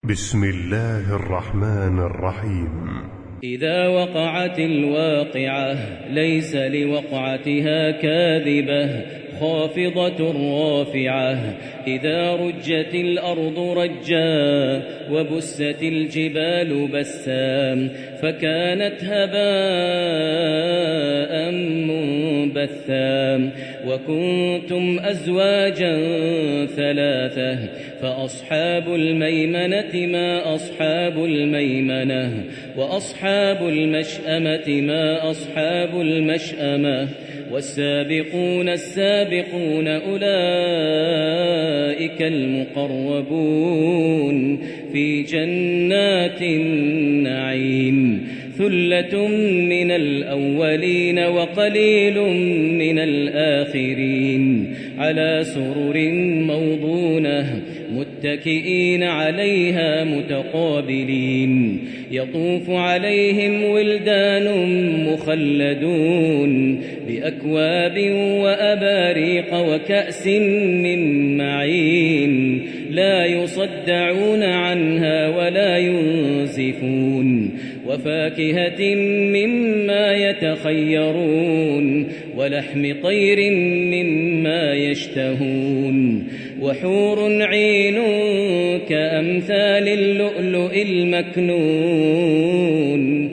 بسم الله الرحمن الرحيم. إذا وقعت الواقعة ليس لوقعتها كاذبة خافضة رافعة. إذا رجت الأرض رجا وبست الجبال بسا فكانت هباء منبثا وكنتم أزواجا ثلاثة فأصحاب الميمنة ما أصحاب الميمنة وأصحاب المشأمة ما أصحاب المشأمة والسابقون السابقون أولئك المقربون في جنات النعيم. ثلة من الأولين وقليل من الآخرين على سرر موضونة متكئين عليها متقابلين. يطوف عليهم ولدان مخلدون بأكواب وأباريق وكأس من معين لا يصدعون عنها ولا ينزفون وفاكهة مما يتخيرون ولحم طير مما يشتهون وحور عين كأمثال اللؤلؤ المكنون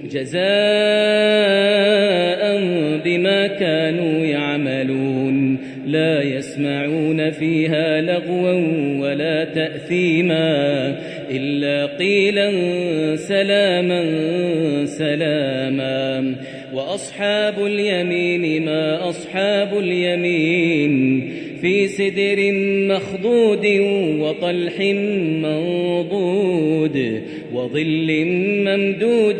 جزاء بما كانوا يعملون. لا يسمعون فيها لغوا ولا تأثيما إلا قيلا سلاما سلاما. وأصحاب اليمين ما أصحاب اليمين في سدر مخضود وطلح منضود وظل ممدود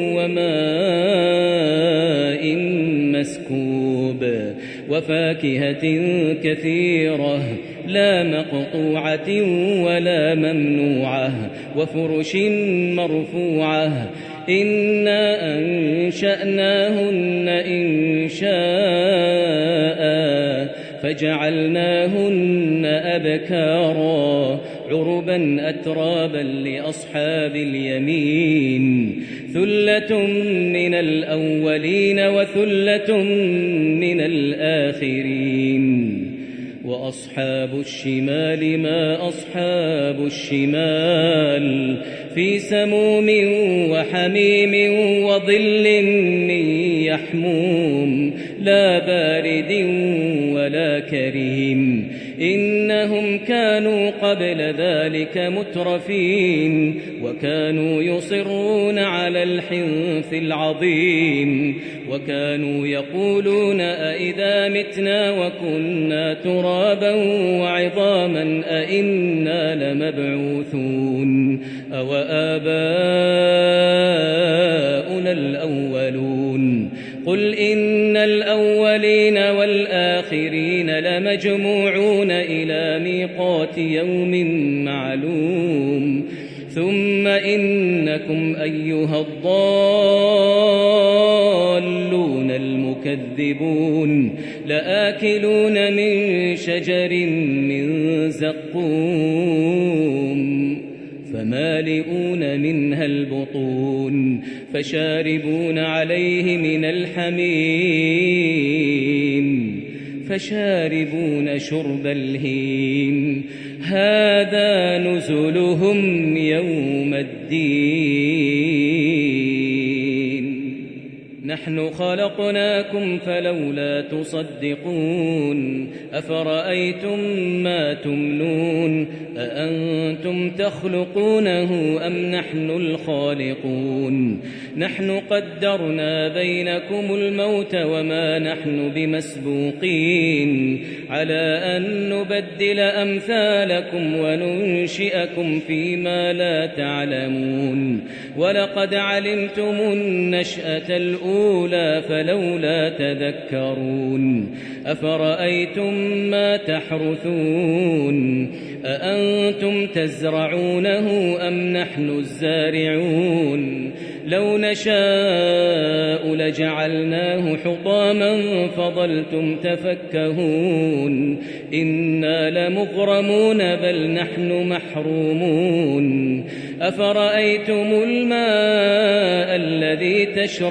وماء مسكوب وفاكهة كثيرة لا مقطوعة ولا ممنوعة وفرش مرفوعة. إنا أنشأناهن إنشاء فجعلناهن أبكارا عربا أترابا لأصحاب اليمين. ثلة من الأولين وثلة من الآخرين. وأصحاب الشمال ما أصحاب الشمال في سموم وحميم وظل من يحموم لا بارد ولا كريم. إنهم كانوا قبل ذلك مترفين وكانوا يصرون على الحنث العظيم وكانوا يقولون أئذا متنا وكنا ترابا وعظاما أئنا لمبعوثون أو آباؤنا الأولون. قل إن الأولين والآخرين لمجموعون إلى ميقات يوم معلوم. ثم إنكم أيها الضالون المكذبون لآكلون من شجر من زقوم فمالئون منها البطون فشاربون عليه من الحميم فشاربون شرب الهيم. هذا نزلهم يوم الدين. نحن خلقناكم فلولا تصدقون. أفرأيتم ما تمنون أأنتم تخلقونه أم نحن الخالقون. نحن قدرنا بينكم الموت وما نحن بمسبوقين على أن نبدل أمثالكم وننشئكم فيما لا تعلمون. ولقد علمتم النشأة الأولى فلولا تذكرون. أفرأيتم ما تحرثون أأنتم تزرعونه أم نحن الزارعون. لو نشاء لجعلناه حطاما فظلتم تفكهون. إنا لمغرمون بل نحن محرومون. أفرأيتم الماء الذي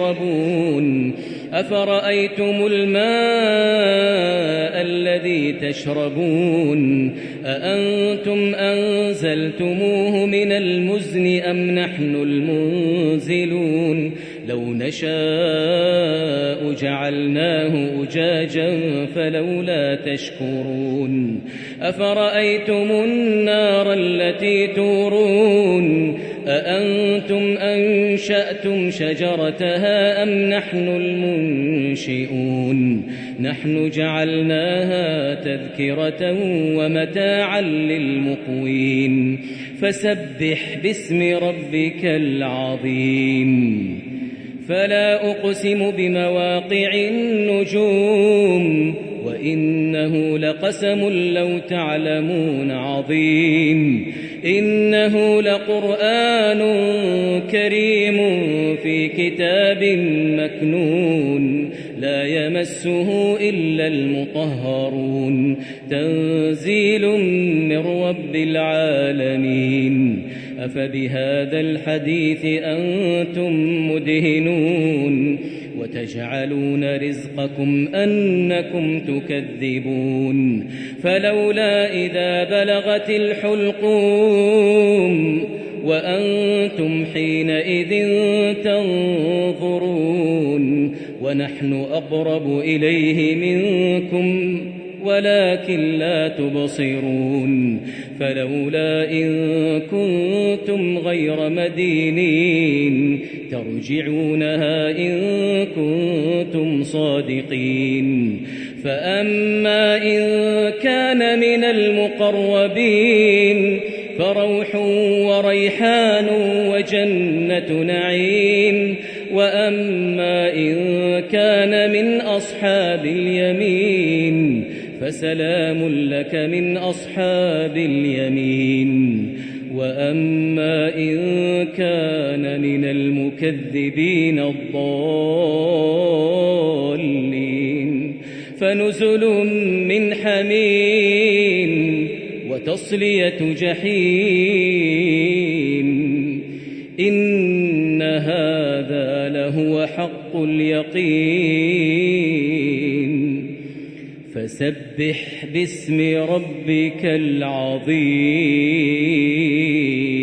تشربون أأنتم أنزلتموه من المزن أم نحن المنزلون لو نشاء جعلناه أجاجا فلولا تشكرون أفرأيتم النار التي تورون أأنتم أنشأتم شجرتها أم نحن المنشئون نحن جعلناها تذكرة ومتاعا للمقوين فسبح باسم ربك العظيم فلا أقسم بمواقع النجوم وإنه لقسم لو تعلمون عظيم إنه لقرآن كريم في كتاب مكنون لا يمسه إلا المطهرون تنزيل من رب العالمين أفبهذا الحديث أنتم مدهنون وتجعلون رزقكم أنكم تكذبون فلولا إذا بلغت الحلقوم وأنتم حينئذ تنظرون ونحن أقرب إليه منكم ولكن لا تبصرون فلولا إن كنتم غير مدينين ترجعونها إن كنتم صادقين فأما إن كان من المقربين فروح وريحان وجنة نعيم وأما إن كان من أصحاب اليمين فسلام لك من أصحاب اليمين وأما إن كان من المكذبين الضالين فنزل من حميم وتصلية جحيم إن هذا لهو حق اليقين فسبح باسم ربك العظيم